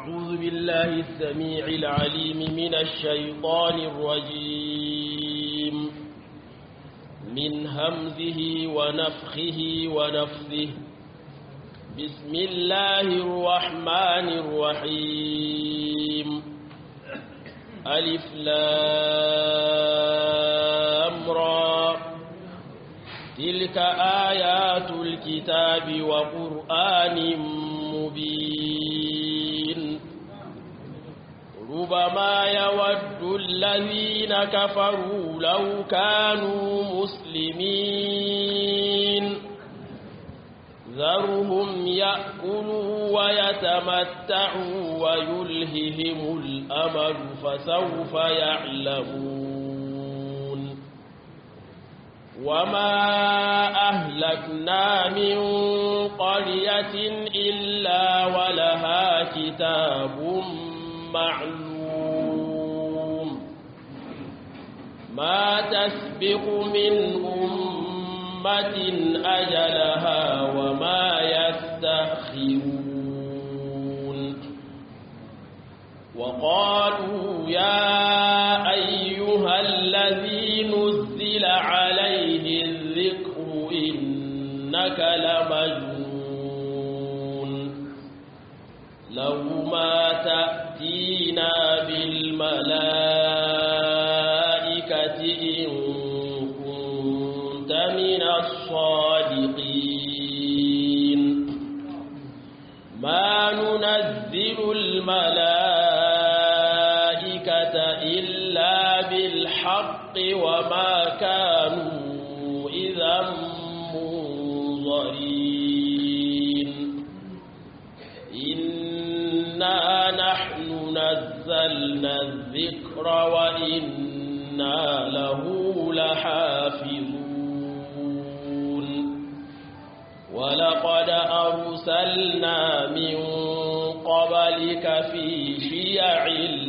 أعوذ بالله السميع العليم من الشيطان الرجيم من همزه ونفخه ونفثه بسم الله الرحمن الرحيم ألف لام را تلك آيات الكتاب وقرآن مبين ربما يود الذين كفروا لو كانوا مسلمين ذرهم يأكلوا ويتمتعوا ويلههم الأمل فسوف يعلمون وما أهلكنا من قرية إلا ولها كتاب معلوم ما تسبق من أمة أجلها وما يستأخرون وقالوا يا أيها الذي نزل عليه الذكر إنك لمجنون لو ما تأتينا بالملائكة إن كنت من الصادقين ما ننزل الملائكة إلا بالحق وما كانوا إذا منظرين إنا نحن نزلنا الذكر وإنا له لحافظون ولقد أرسلنا من قبلك في شيع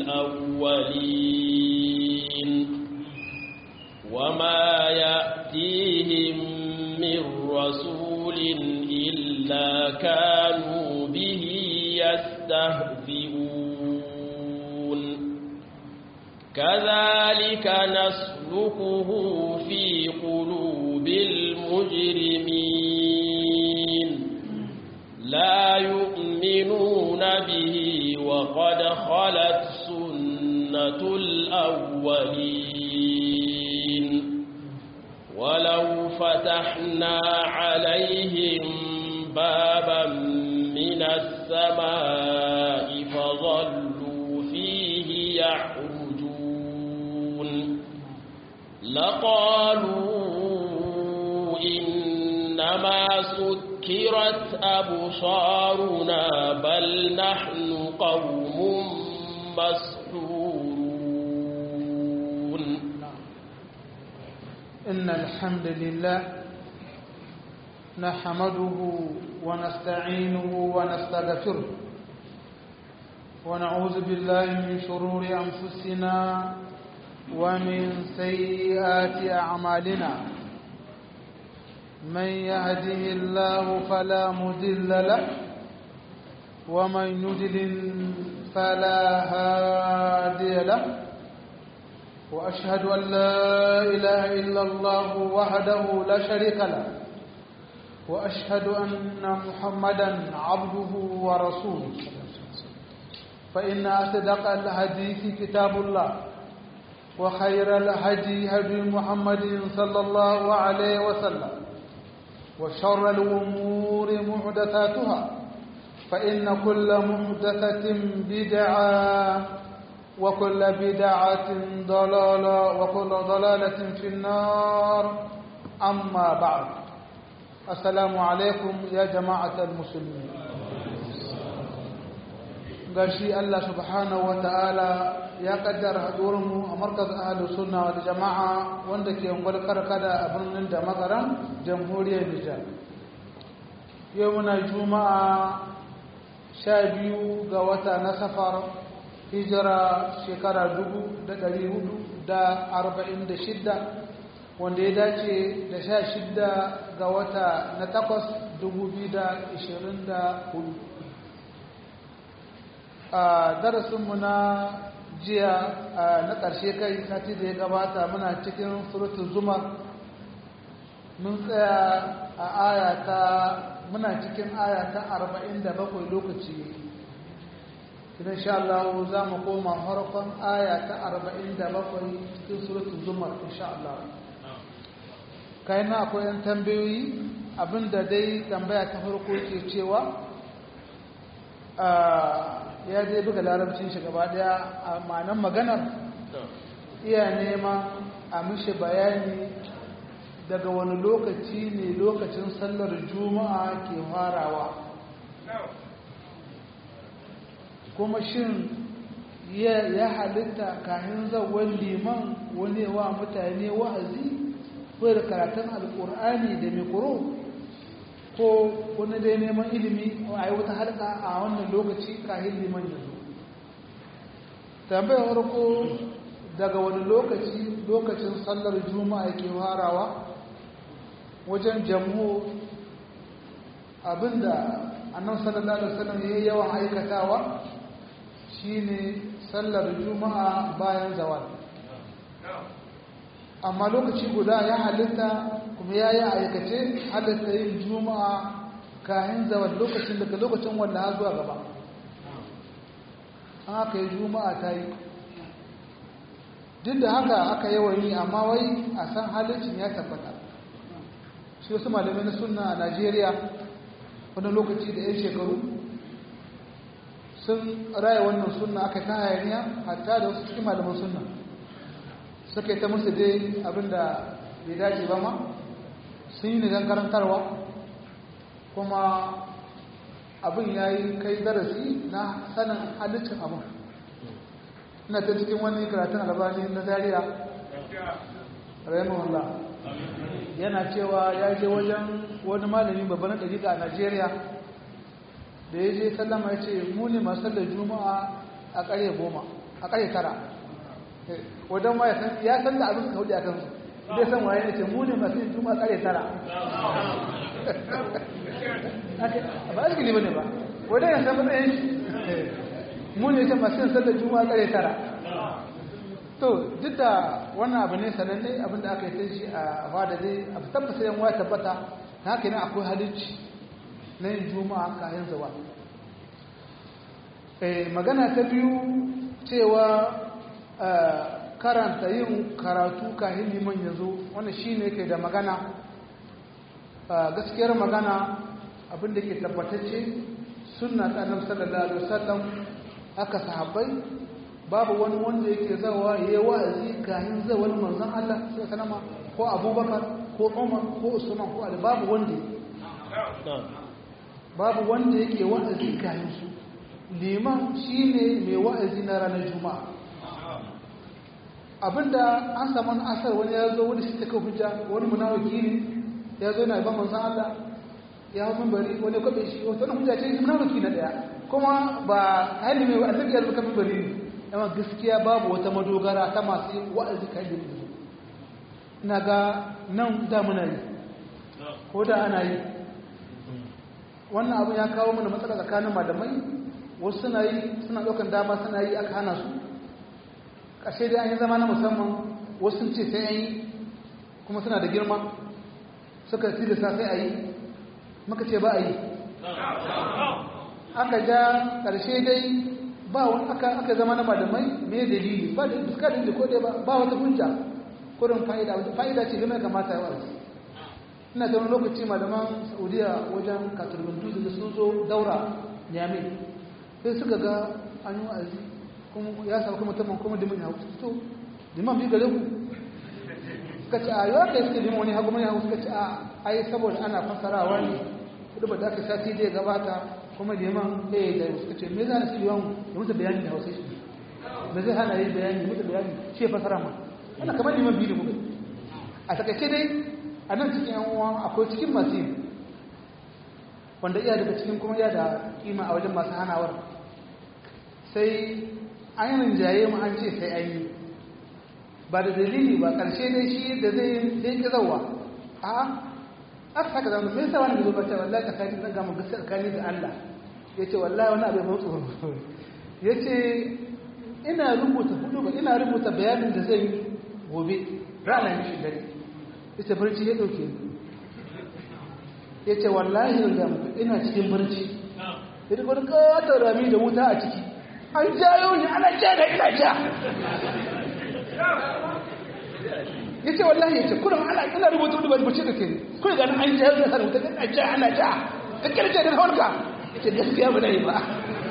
الأولين وما يأتيهم من رسول إلا كانوا به يستهزئون كذلك نسلكه في قلوب المجرمين لا يؤمنون به وقد خلت سنة الأولين ولو فتحنا عليهم بابا من السماء فظلوا فيه يعرجون لقالوا إنما سكرت أبصارنا بل نحن قوم مسحورون إن الحمد لله نحمده ونستعينه ونستغفره ونعوذ بالله من شرور أنفسنا ومن سيئات أعمالنا من يهده الله فلا مضل له ومن يضلل فلا هادي له وأشهد أن لا إله إلا الله وحده لا شريك له وأشهد أن محمدا عبده ورسوله فإن أصدق الحديث كتاب الله وخير الهدي هدي محمد صلى الله عليه وسلم وشر الأمور محدثاتها فإن كل محدثة بدعة وكل بدعة ضلالة وكل ضلالة في النار أما بعد السلام عليكم يا جماعة المسلمين gashi Allah subhanahu wataala ya kaddara hadurinmu a markaz ahlus sunna wal jamaa wanda ke ungwar karkada a birnin da magaran jamhuriyar Nijar yau muna juma'a 12 ga wata na safar hijira shekara 1446 wanda ya dace da 16 ga wata na 8 2024 a darasinmu na jiya na ƙarshe kai sati da ya gabata muna cikin suratul zumar mun tsaya a muna cikin aya ta 47 lokaci idan sha Allah za mu koma farkon aya ta 47 cikin suratul zumar insha Allah kai na akwai yan tambayoyi abinda dai tambaya ta farko ke cewa ya dai buga larabcin shi gaba daya a ma'anar maganar iya neman a mishi bayani daga wani lokaci ne lokacin sallar juma'a ke farawa kuma shin ya halitta kayan zawon liman wani wa mutane wa'azi ko da karatun alkur'ani da mikro ko wani dai neman ilimi a yi wata halka a wannan lokaci kayan liman yanzu tambayar farko daga wani lokacin sallar juma'a ke farawa wajen jamhu abinda annan sallallahu alaihi wasallam yayi yawan aikatawa shine sallar juma'a bayan zawal amma lokaci guda ya halitta kuma yayi aikace halitta yin juma'a kayan zawal lokacin daga lokacin wallaha zuwa gaba an aka yi juma'a ta yi duk da haka aka yawan yi amma wai a san halicin ya tabbata shi wasu malamai na sunna a Najeriya wani lokaci da 'yan shekaru sun raya wannan sunna aka ta hayaniya hatta da wasu cikin malaman sunna suka yi ta musu dai abinda bai dace ba ma sun yi ne don karantarwa kuma abin ya yi kai darasi na sanin halicin abin ina ta cikin wani karatun albani na Zariya rahimahullah yana cewa ya je wajen wani malami babban ɗariƙa a Najeriya da ya je sallama ya ce mu ne masu sallar juma'a a ƙarye 10 a ƙarye 9 wajen ma ya san da abin suka hudu a kansu zai san waye ne ce mu ne masu yin juma'a ƙarye 9 ba a cikin ne ba wajen ya san matsayin shi mu ne ce masu yin sallar juma'a ƙarye 9 to duk da wannan abu ne sananne abinda aka yi ta shi a fada dai a tabbata yan waya tabbata na haka yana akwai halicci na yin juma'a kayan zawa magana ta biyu cewa karanta yin karatu kayan liman yanzu wannan shi ne ke da magana gaskiyar magana abinda ke tabbatacce sunna ta annabi sallallahu alaihi wasallam aka sahabbai babu wani wanda yake zawa yayi wa'azi kayan zawal manzon Allah sallallahu alaihi ko Abubakar ko Umar ko Usman ko Ali babu wanda yake wa'azi kayan su liman shine mai wa'azi na ranar juma'a abinda an samu asar wani ya zo wani shi take hujja wani munafiki ne ya zo na ban manzon Allah ya hau minbari wani kwabe shi wata hujja ce munafiki na daya kuma ba hali mai annabi ya zo kan minbari ne amma gaskiya babu wata madogara ta masu wa'azi kai da mu ina ga nan da muna yi ko da ana yi wannan abu ya kawo mana matsala tsakanin malamai wasu suna yi suna ɗaukan dama suna yi aka hana su ƙashe dai an yi zama na musamman wasu sun ce sai an yi kuma suna da girma suka tilasta sai a yi muka ce ba a yi aka ja ƙarshe dai ba wani aka zama na malamai me dalili ba da fuska da ko dai ba wata hujja kurin fa'ida ce game kamata yawa ina da wani lokaci malaman Saudiya wajen katurbin da sun zo daura Niamey sai suka ga an yi wa'azi kuma ya sauka musamman kuma dimin ya hausa to dimin bi gare ku suka ce a yau kai suke dimin wani hagu mai hausa suka ce a ai saboda ana fasarawa ne kudu ba da aka sati da ya gabata kuma liman ɗaya da suka ce me za a ci liman da mutu bayani da hausa shi da zai hana yi bayani mutu bayani shi fasara ma wannan kamar liman biyu da kuma a takaice dai a nan cikin yan uwa akwai cikin masu yi wanda iya daga cikin kuma iya da kima a wajen masu hanawar sai an yi rinjaye mu an ce sai an yi ba da dalili ba ƙarshe dai shi da zai ƙi zauwa a aka saka zama mai sa wani zuba ce wallahi tsakani zan gama gaskiya tsakani da Allah ya ce wallahi wani abin motsu ya ce ina rubuta bayanin da zai yi gobe ranar mishi dare ya ce barci ya ɗauke ya ce wallahi da ina cikin barci ya da barkatar rami da wuta a ciki an jayo ni ana ja da ina ja ya ce wallahi ya ce kuna ina rubuta wani barci da ke kuna ganin an jayo da wuta ina ja ana ja da kirce da haunka ya ce gaskiya ba na yi ba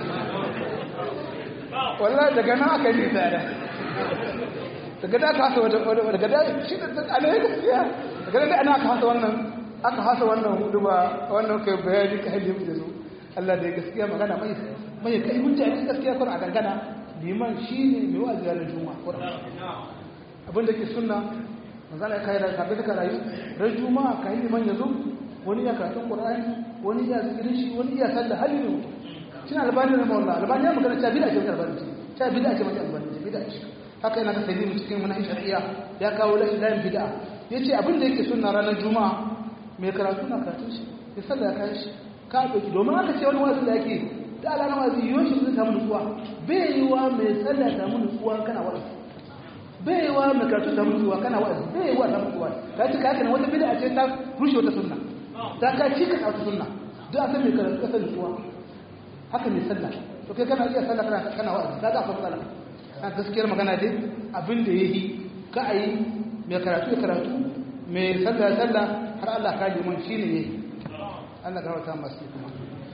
wallahi daga nan aka yi tsada daga da aka hasa daga da shi da tsakanin gaskiya daga da ana aka hasa wannan hudu ba wannan kai bayani ka hajji da zo Allah da gaskiya magana mai kai hujja ne gaskiya kuma a dangana liman shi ne mai wa'azi ranar juma'a Qur'an abin da ke sunna manzo Allah kai da kabe da rayu ran juma'a kai liman yazo wani ya karatun Qur'ani wani ya zikirin shi wani ya sallah halin shi albani na mawalla albani ya magana ta bida ce albani ta bida ce mata albani ta bida ce haka yana ka sai cikin manhaj shari'a ya kawo la ilaha bid'a yace abin da yake sunna ranar juma'a mai karatu na karatu shi ya sallah ya kai shi ka doki domin haka ce wani wazi da yake da alama wazi yoshi zai samu nutsuwa bai yi wa mai sallah ta samu nutsuwa kana wazi bai yi wa mai karatu samu nutsuwa kana wazi bai yi wa samu nutsuwa ka ci ka wata bid'a ce ta rushe wata sunna ta ka ci ka wata sunna duk a san mai karatu ka san nutsuwa haka mai sallah to kai kana iya sallah kana wa'azi kaga akwai matsala a gaskiyar magana dai abin da yayi ka ayi mai karatu mai sallah har Allah ka liman shine yayi Allah ga wata masu kuma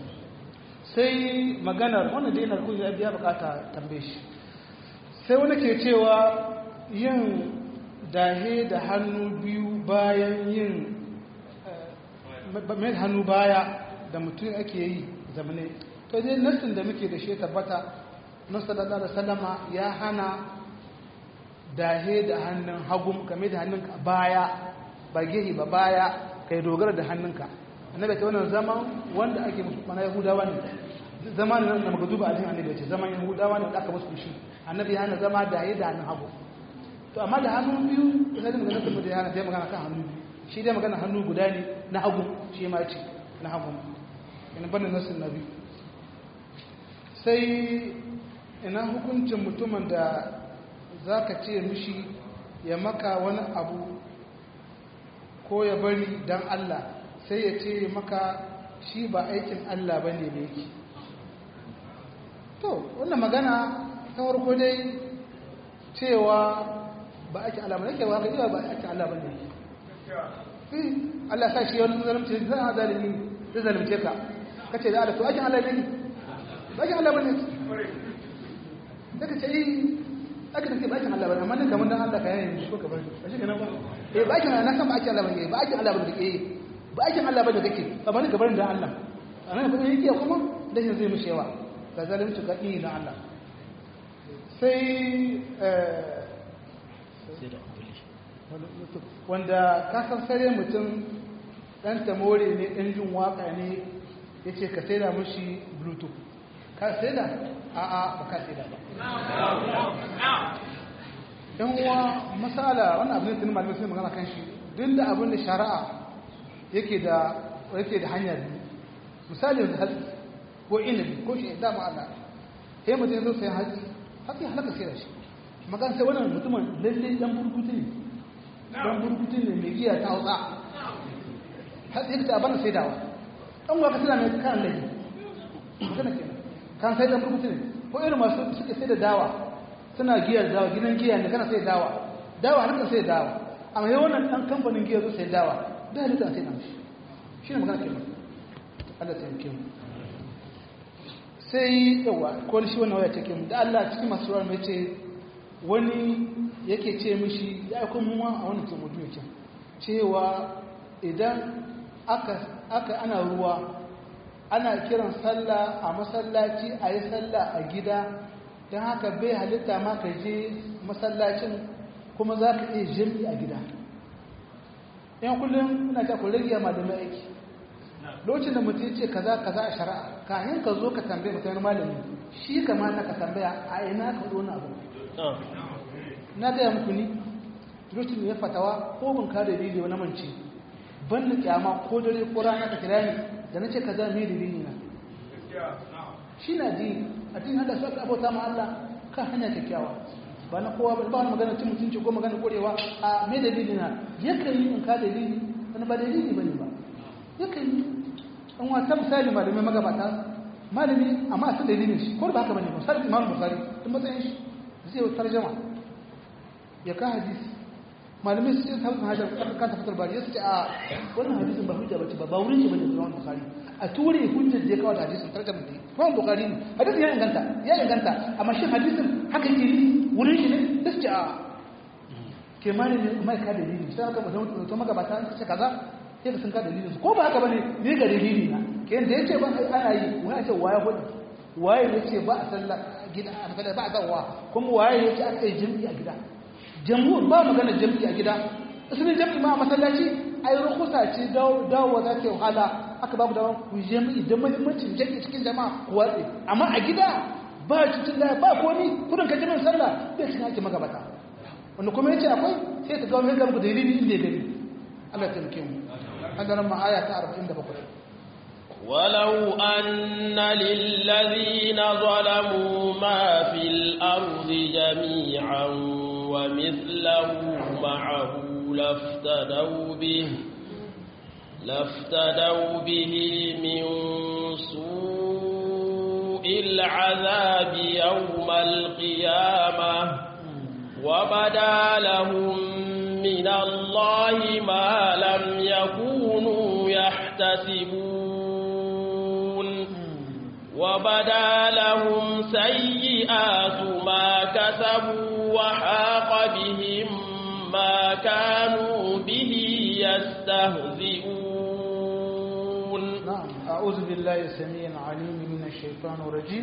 sai maganar wannan dai na kuyi ya biya bukata tambaye shi sai wani ke cewa yin dahe da hannu biyu bayan yin mai hannu baya da mutum ake yi zamane to dai nassin da muke da shi tabbata na sallallahu alaihi wasallama ya hana dahe da hannun hagu game da hannunka baya ba gehi ba baya kai dogara da hannunka annabi ta wannan zaman wanda ake musu mana yahudawa ne zaman nan da magaduba a cikin annabi ce zaman yahudawa ne da aka musu shi annabi ya hana zama dahe da hannun hagu to amma da hannu biyu sai da magana tabbata ya hana sai magana kan hannu shi dai magana hannu guda ne na hagu shi ma ce na hagu ina bane nassin nabi sai ina hukuncin mutumin da za ka ce mishi ya maka wani abu ko ya bari don Allah sai ya ce maka shi ba aikin Allah ba ne da yake to wannan magana ta farko dai cewa ba aikin Allah ba ne ke ba ka iya ba aikin Allah ba ne Allah sa shi wani zalimce zan ha zalimi zai zalimce ka kace da Allah to aikin Allah ne bakin Allah bane daga ce aka take bakin Allah bane amma ne kamar dan Allah ka yayin shi ko ka bari ba shi kenan ba bakin Allah na san bakin Allah bane bakin Allah bane kake bakin Allah bane kake amma ne ka bari dan Allah anan kuma yake kuma da shi zai mishi yawa ka zalunci ka yi dan Allah sai wanda ka san sare mutum dan tamore ne dan jin waka ne yace ka sai da mishi bluetooth ka sai da a'a ba ka sai da ba dan uwa masala wannan abin da malamai sai magana kan shi duk da abin da shari'a yake da hanya biyu misali da hatsi ko inabi ko shi da ma Allah sai mutum zo sai hatsi halaka sai da shi magan sai wannan mutumin lalle dan burkutu ne mai giya ta hausa hatsi ta bana sai dawa dan uwa ka tsaya mai kan lalle magana kenan kan sai dan burkutu ne ko irin masu suke sai da dawa suna giyar dawa gidan giya ne kana sai dawa har sai dawa amma yau wannan dan kamfanin giya zo sai dawa da halitta sai na shi shine magana kenan Allah ta yanke mu sai yawa ko shi wannan waya take mu da Allah cikin masu ruwa mai ce wani yake ce mishi ya kuma mu a wannan tumudu yake cewa idan aka ana ruwa ana kiran sallah a masallaci a yi sallah a gida don haka bai halitta ma ka je masallacin kuma za ka iya jami a gida yan kullum ina ta kullum ya malamai aiki lokacin da mutum ce kaza a shari'a kayan ka zo ka tambaye mutum malami shi kamata ka tambaya a ina ka wani abu na gaya muku ni lokacin da ya fatawa ko bin ka da bidiyo na manci ban da kyama ko dare ko rana ka kira ni da na ce kaza mai dalili na shi na ji addinin Allah sai ka abota ma Allah kan hanya kyakkyawa ba na kowa ba wani magana cin mutunci ko magana korewa a me dalili na yakan yi in ka dalili wani ba dalili bane ba yakan yi an wata misali malamai magabata malami amma a san dalilin shi ko ba haka bane misali Imam Bukhari tun matsayin shi zai yi tarjama ya ka hadisi malamai su ce sabon hajar kan tafatar bari ya ce a wannan hadisin ba hujja bace ba wurin shi bane Imam Bukhari a ture hujjar da ya kawo da hadisin tarjama ne Imam Bukhari ne hadisin ya inganta amma shi hadisin haka yake wurin shi ne da su ce a ke malami mai ka dalili sai aka ba ta magabata ce kaza sai ka san ka dalilin su ko ba haka bane ne ga dalili na ke da yace ba ana yi wani ce waye hudu waye yace ba a sallah gida a magana ba a zawa kuma waye yace aka yi jami'i a gida jamhur ba magana jami'i a gida ismin jami'i ma a masallaci ai rukusa ce dawo za ta wahala aka babu da ku jami'i da muhimmancin jami'i cikin jama'a ku watsi amma a gida ba cikin da ba komi kudin ka jami'in sallah bai cikin ake magabata wanda kuma yace akwai sai ka ga wani ga ku dalili inda ya gani Allah ya taimake mu هذا لما آية 47 ولو أن للذين ظلموا ما في الأرض جميعا ومثله معه لافتدوا به من سوء العذاب يوم القيامة وبدا لهم من الله ما لم يكونوا يحتسبون وبدا لهم سيئات ما كسبوا وحاق بهم ما كانوا به يستهزئون. نعم. أعوذ بالله السميع العليم من الشيطان الرجيم.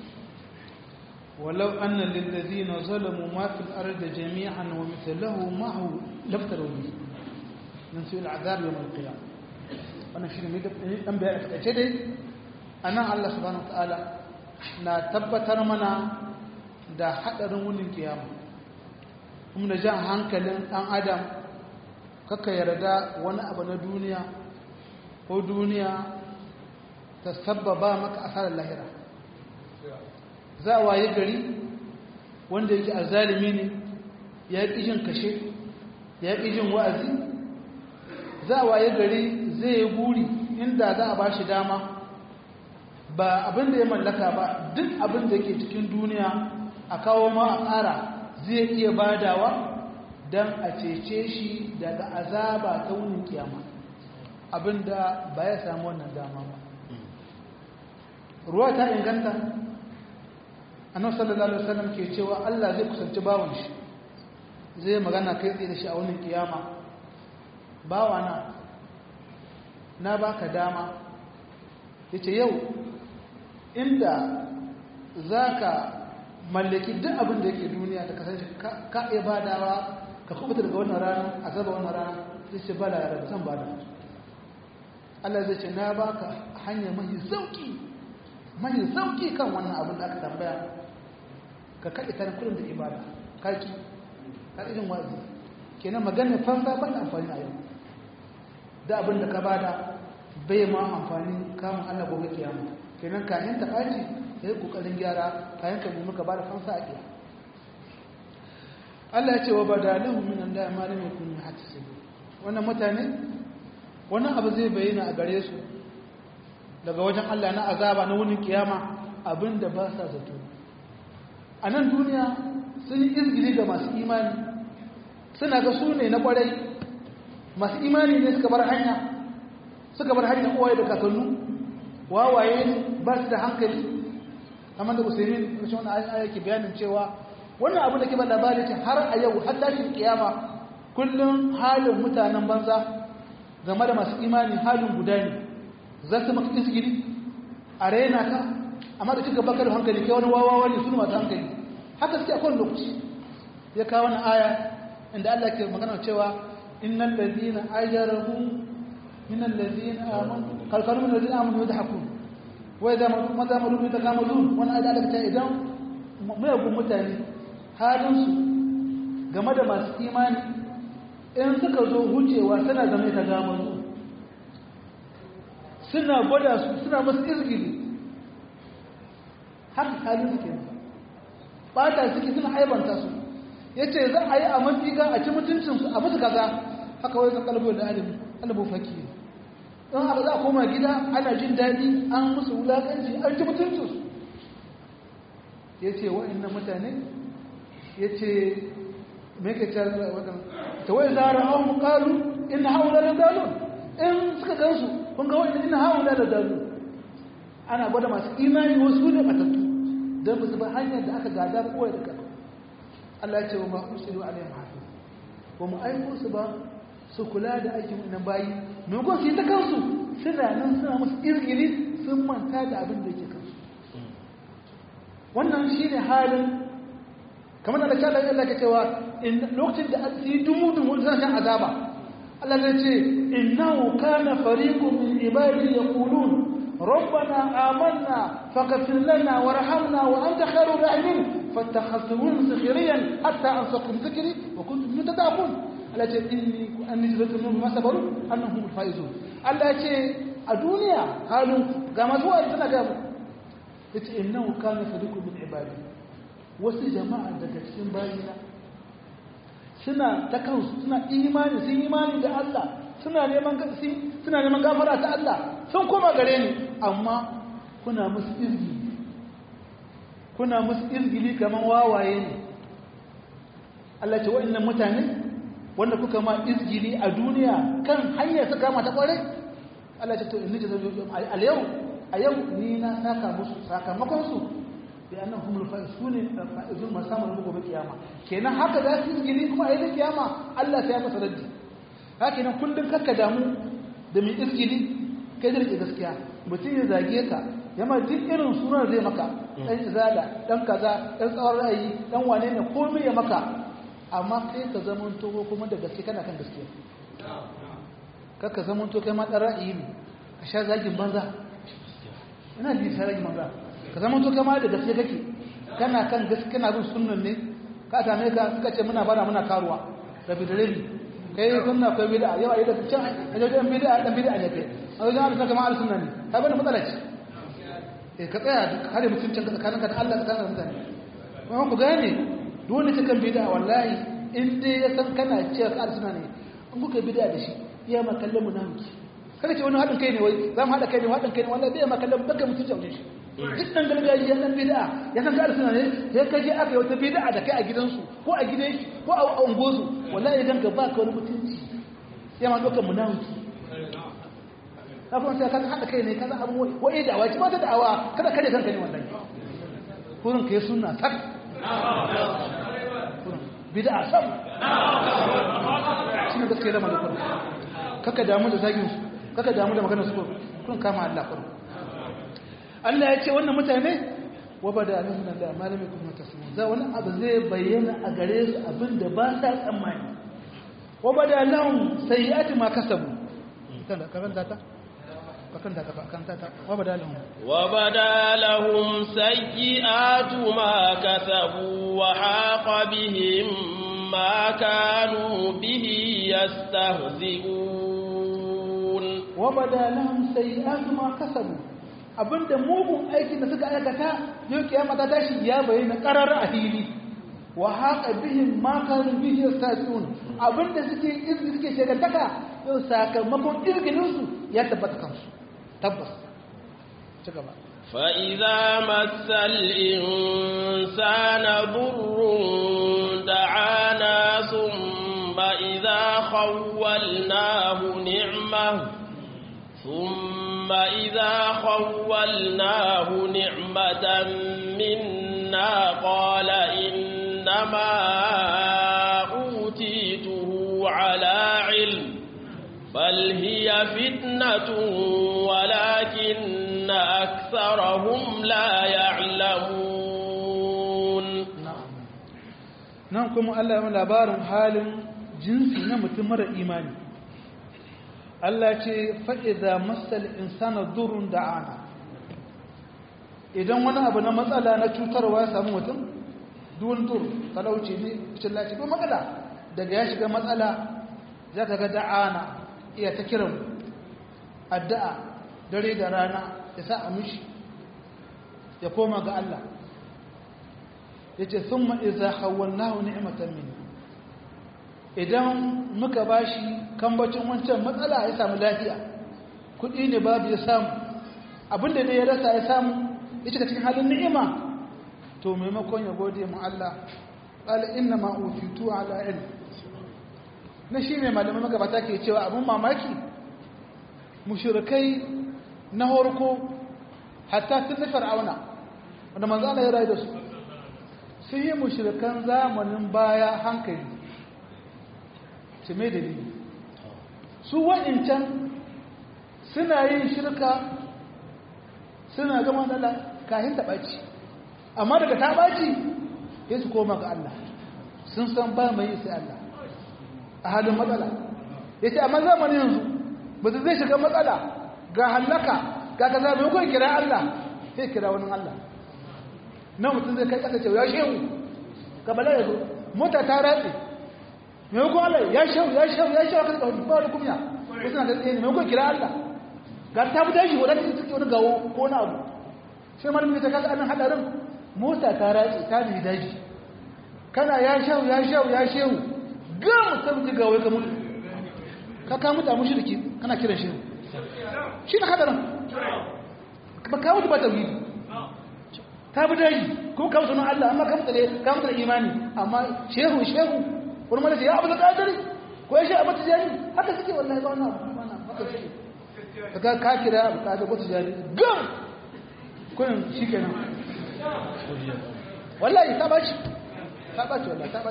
ولو أن للذين ظلموا ما في الأرض جميعا ومثله معه لافتروا به من سوء العذاب يوم القيامة. wannan shi ne dan bayar a ce dai anan Allah subhanahu wataala na tabbatar mana da hadarin wunin kiyama kuma da jan hankalin dan adam kaka yarda wani abu na duniya ko duniya ta sabbaba maka asarar lahira. Za a waye gari wanda yake azalimi ne ya ƙi jin kashe ya ƙi jin wa'azi. Za a waye gari zai yi buri inda za a ba shi dama ba abin da ya mallaka ba duk abin da ke cikin duniya a kawo ma a ƙara zai iya badawa don a cece shi daga azaba ta wunin kiyama abin da ba ya samu wannan dama ba. Ruwa ta inganta annabi sallallahu alaihi wasallam ke cewa Allah zai kusanci bawon shi zai magana kai tsaye da shi a wannan kiyama bawana na baka dama yace yau inda zaka mallaki duk abin da yake duniya ta kasance ka iya badawa ka kubuta daga wannan rana azaba wannan rana sai ce bala ya rabu san bada Allah zai ce na baka hanya mai sauki kan wannan abin da aka tambaya ka kaɗe ta kullum da ibada kaki ƙarƙashin wazi kenan maganin fansa ban amfani a yau da abin da ka bada bai ma amfani kamun Allah gobe kiyama kenan kayan ta ɓaci ka yi ƙoƙarin gyara kayan ka nemi ka bada fansa a kiyama. Allah ya ce wa badalahu min Allah ma lam yakun yahtasibu. Wannan mutane wannan abu zai bayyana a gare su daga wajen Allah na azaba na wunin kiyama abinda ba sa zato. A nan duniya sun yi izgiri ga masu imani suna ga su ne na kwarai masu imani ne suka bar hanya uwaye da kakannu wawaye ne ba su da hankali amma da usaimin rashin wani aya ke bayanin cewa wannan abu da ke ba labari ce har a yau har tashin kiyama kullum halin mutanen banza game da masu imani halin guda ne za su maka izgiri a raina ka amma da cika bakar hankali kai wani wawawa ne su masu hankali haka suke a kowane lokaci ya kawo wani aya inda Allah ke magana cewa innal ladina ajarahu minal ladina amanu kalkalu minal ladina amanu yadhakun wa idza madza madu yatakamalun wannan aya Allah ta idan muyagun mutane halin su game da masu imani in suka zo hucewa suna zama ta gamazu suna gwada su suna masu izgili har halin su kenan bata suke suna aibanta su yace za a yi a mafiga a ci mutuncin su a musu kaza haka wai zan kalbo da alimu kalbo fakiri don haka za a koma gida ana jin daɗi an musu wulakanci an ci mutuncin su yace wa'annan mutane yace me ke ta wadan ta wai zara an qalu inna haula la dalun in suka gansu kun ga wa'annan inna haula la dalun ana gwada masu imani wasu ne batattu don ba su ba hanyar da aka gada kowai da kan Allah ya ce wa ma'usiru alayhim hafiz wa mu aiko su ba su kula da aikin wannan bayi maimakon su yi ta kansu suna nan suna musu irgiri sun manta da abin da yake kansu wannan shi ne halin kamar da Allah Allah ke cewa lokacin da su yi dumu-dumu suna shan azaba Allah ya ce innahu kana fariqun min ibadi yaqulun ربنا آمنا فاغفر لنا وارحمنا وأنت خير الراحمين فاتخذتموهم سخريا حتى أنساكم ذكري وكنتم تتعبون التي إني جزيت منهم ما صبروا أنهم الفائزون التي الدنيا قالوا كما هو سنة قالوا إنه كان فريق من عبادي wasu jama'a daga cikin bayina suna ta kansu suna imani da Allah suna neman gafara ta Allah sun koma gare ni amma kuna musu izgili kaman wawaye ne Allah ce wa'annan mutane wanda kuka ma izgili a duniya kan hanyar su kama ta kware Allah ce to inni jazaa'u a yau ni na saka musu sakamakon su bi annahum al-faizun faizun masamar gobe kiyama kenan haka za su izgili kuma a yi kiyama Allah sai ya masa raddi haka nan kullun kakka damu da mai izgili kai da rike gaskiya mutum ya zage ka yamma duk irin sunan zai maka dan izala dan kaza dan tsawon ra'ayi dan wane ne komai ya maka amma kai ka zaman to kuma da gaske kana kan gaskiya kaka zaman to kai ma dan ra'ayi ne ka sha zagin banza ina ji sarari banza ka zaman to kai ma da gaske kake kana kan gaske kana bin sunnan ne ka same ka suka ce muna bara muna karuwa rabi da rabi kai sunna kai bid'a yau ayi da can aje dan bid'a ne kai a wajen Allah kama al-sunna ne ka bani matsala ce ka tsaya kare mutuncin ka tsakaninka da Allah tsakanin mutane kuma ku gane dole ta kan bid'a wallahi in dai ya san kana cewa al-sunna ne in kuka bid'a da shi iya ma kallon munafiki kada ce wani hadin kai ne wai zamu hada kai ne hadin kai ne wallahi bai ma kallon baka mutunci a wajen shi duk dan gargajiya dan bid'a ya san al-sunna ne sai kaje aka yi wata bid'a da kai a gidansu ko a gidan shi ko a ungozu wallahi idan ka baka wani mutunci ya ma dokan munafiki kafin sai kan hada kai ne kaza abu wai da'awa ci ba ta da'awa kada kare kanka ne wallahi kurin kai sunna tak bid'a sam shine gaskiya da malakun kaka damu da zagin su kaka damu da maganar su kun kama Allah kurin Allah ya ce wannan mutane wa bada lahum da malamikum tasmun za wani abu zai bayyana a gare su abinda ba sa tsammani wa bada lahum sayyi'ati ma kasabu kada karanta ta وبدا لهم سيئات ما كسبوا وحاق بهم ما كانوا به يستهزئون وبدا لهم سيئات ما كسبوا abinda mugun aikin da suka aikata yau kiyama ta tashi ya bayyana qarar a fili wa haqa bihim ma kanu bihi yastahzi'un abinda suke shegantaka yau sakamakon irginin su ya tabbata kansu tabbas ci gaba فإذا مس الإنسان ضر دعانا ثم إذا خولناه نعمة منا قال إنما أوتيته على علم بل هي فتنة ولكن أكثرهم لا يعلمون نعم الله من لبار حال جنسي نمت مر إيماني الله فإذا مس الإنسان ضر دعانا idan wani abu na matsala na cutarwa ya samu mutum duwan dur talauci ne cillaci ko matsala daga ya shiga matsala za ka ga da'ana iya ta kiran addu'a dare da rana ya sa a mishi ya koma ga Allah yace thumma idza khawwalnahu ni'matan minna idan muka bashi kambacin wancan matsala ya samu lafiya kudi ne babu ya samu abinda ne ya rasa ya samu yace cikin halin ni'ima to maimakon ya gode mu Allah qala inna ma utitu ala ilm na shine malaman magabata ke cewa abun mamaki mushrikai na horko hatta tun fir'auna wanda manzo Allah ya rayu da su sun yi mushrikan zamanin baya hankali ce mai dalili su wa'incan suna yin shirka suna gama da Allah kahin taɓaci amma daga taɓaci ya su koma ga Allah sun san ba mai yi sai Allah a halin matsala ya ce amma zamanin yanzu ba su zai shiga matsala ga hallaka ga ka zama kawai kira Allah sai kira wani Allah na mutum zai kai ƙasa cewa ya shehu kabala ya zo mota ta ratse mai hukun Allah ya shehu ya shehu ya shehu kan tsawon ba wani kumya wasu na tsaye ne mai hukun kira Allah ga ta fita shi wadanda ta suke wani gawo ko na abu sai malamin ta kasa annan hadarin mota ta ratse ta ne daji kana ya shehu ya shehu ya shehu ga mutum ji gawo ka mutu ka ka mutu a mushriki kana kiran shehu shi da hadarin ba ka mutu ba tauhidi ta bi daji ko ka mutu na Allah amma ka mutu da imani amma shehu wani mana ce ya abu da ƙadari ko ya shi abu tijani haka suke wallahi ba wannan haka suke ka kira abu ƙadari ko tijani gam kunin shi kenan wallahi ta baci wallahi ta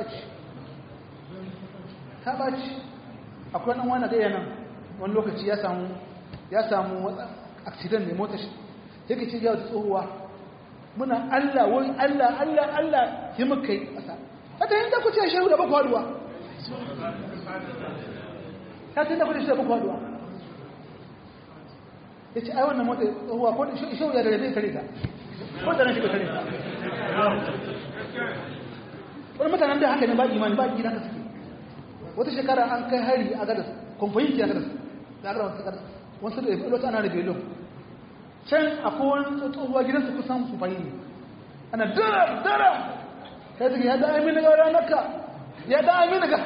baci akwai nan wani gaya nan wani lokaci ya samu accident ne motar shi yake ce yawa da tsohuwa muna Allah wai Allah yi muka yi ƙasa hata yin da ku ce shehu da baku haduwa hata yin da ku ce da baku haduwa ya ce ai wannan mota tsohuwa ko da shehu ya da zai kare ta ko da nan shi ka kare ta wani mutanen da haka ne ba imani ba gidan ka suke wata shekara an kai hari a gadas kwamfayin ki a gadas da agara wasu da wata ana da belon can akwai wani tsohuwa gidansu kusan su fahimi ana daram kai zuke ya da amina ga ranarka ya da amina ga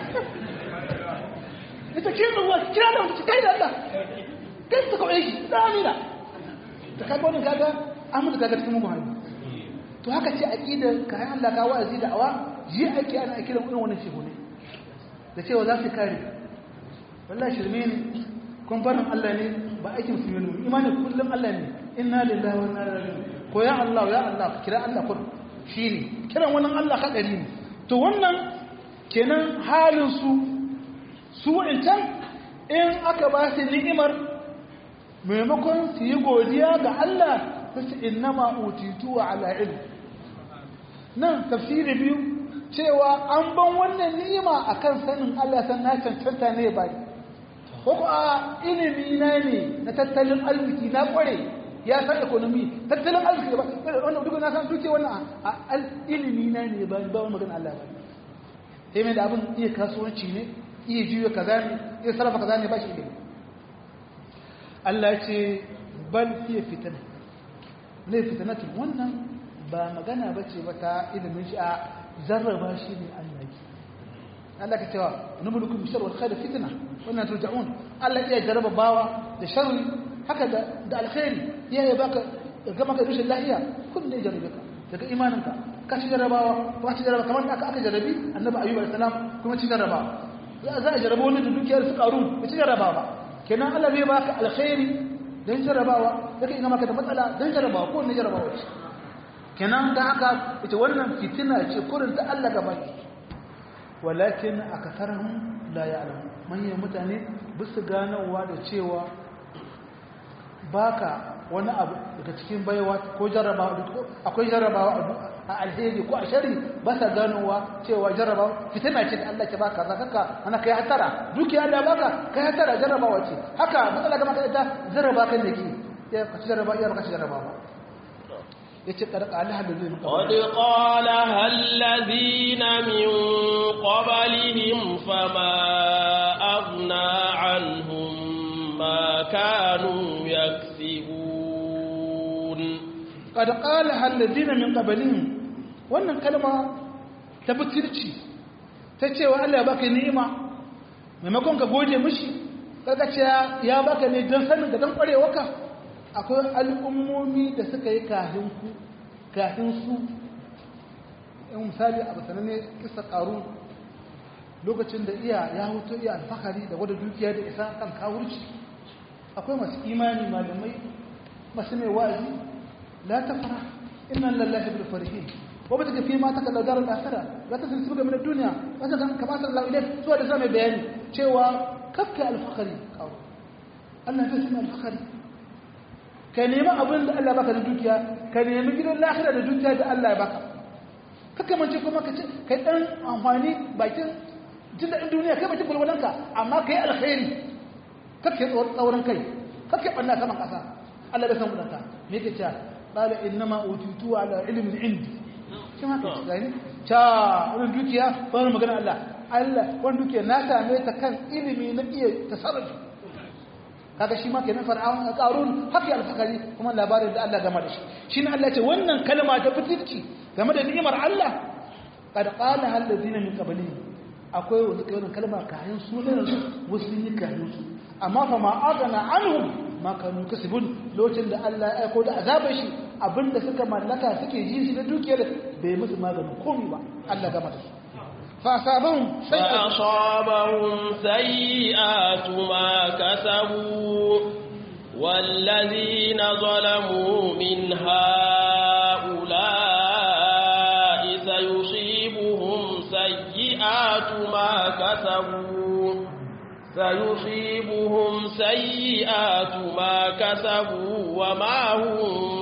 ita ke zuwa kira da wata kai da Allah kai ta kawai shi da amina ta kai wani kaga amina kaga cikin mugu hannu to haka ce aƙidar kayan Allah ka wa'azi da awa ji ake ana akiran irin wannan shehu ne da cewa za su kare wallahi shirme ne kun farin Allah ne ba aikin su yi imanin kullum Allah ne inna lillahi wa inna ilaihi raji'un ko ya Allah kira Allah kun shine kiran wannan Allah kadari ne to wannan kenan halin su wa'incan in aka ba su ni'imar maimakon su yi godiya ga Allah sai innama utitu ala ilm nan tafsiri biyu cewa an ban wannan ni'ima akan sanin Allah san na cancanta ne bai ko a ilimi na ne na tattalin arziki na kware ya san economy tattalin arziki ba wannan duk na san duke wannan ilimi na ne ba wani magana Allah ba sai mai da abin iya kasuwanci ne iya juya kaza ne iya sarrafa kaza ne ba shi ilimi Allah ya ce bal hiya fitna ne fitnatu wannan ba magana bace ba ta ilimin shi a zarraba shi ne Allah ki Allah ka cewa nubulukum shar wal khair fitna wannan turja'un Allah ya jarraba bawa da sharri haka da alkhairi ya baka gama ka rushin lahiya kullu ne jarrabaka daga imaninka ka ci jarrabawa ba ci jarraba kamar aka jarrabi annabi ayyub alayhi salam kuma ci jarrabawa za a jarraba wani da dukiyar su karun ba ci jarrabawa kenan Allah zai baka alkhairi dan jarrabawa daga ina maka da matsala dan jarrabawa ko ne jarrabawa ce kenan da haka ita wannan fitina ce kurin ta Allah gaba walakin akatarhum la ya'lam manyan mutane bisu ganawa da cewa baka wani abu daga cikin baiwa ko jarrabawa akwai jarrabawa a alheri ko a shari ba sa ganowa cewa jarrabawa fitina ce da Allah ke baka zakaka ana kai hatara dukiya Allah baka kai hatara jarrabawa ce haka matsala ga maka ita jarraba kan da ke ya ka jarraba ya baka jarrabawa yace qad qala alladhina min qablihim fama aghna anhum ma kanu yaksibun qad qala alladhina min qablihim wannan kalma ta butulci ta cewa Allah ya baka ni'ima maimakon ka gode mishi kaga cewa ya baka ne dan sanin ka dan kwarewarka akwai al'ummomi da suka yi kafin su in misali a basanane kisa ƙaru lokacin da ya hutu iya alfahari da wadda dukiya da isa kan kawurci akwai masu imani malamai masu mai wa'azi la ta fara inna lallahi bil farihin wa ba ta fi ma ta kallar darar asara za ta sun suka min duniya wanda kan kamata Allah ilai zuwa da zama bayani cewa kakka alfahari ƙaru Allah ya fi alfahari ka nemi abin da Allah baka da dukiya ka nemi gidan lahira da dukiya da Allah ya baka kaka mance kuma ka ce kai dan amfani bakin jin daɗin duniya kai bakin bulwalanka amma kai alkhairi kake tsaurin kai kake banna saman ƙasa Allah bai san gudanka me yake cewa qala innama utitu ala ilmin indi kuma ka gani ta wannan dukiya ba magana Allah wannan dukiya na same ta kan ilimi na iya tasarrufi kaga shi ma kenan far'aun qarun haka alfakari kuma labarin da Allah game da shi shine Allah ce wannan kalma ta fitirci game da ni'imar Allah kad qala alladhina min qablihim akwai wannan kalma kayan sunan wasu ne kayan su amma fa ma agana anhum ma kanu kasibun lokacin da Allah ya aiko da azabar shi abinda suka mallaka suke ji shi da dukiyar bai musu maganin komai ba Allah game da su فأصابهم سيئات ما كسبوا والذين ظلموا من هؤلاء سيصيبهم سيئات ما كسبوا وما هم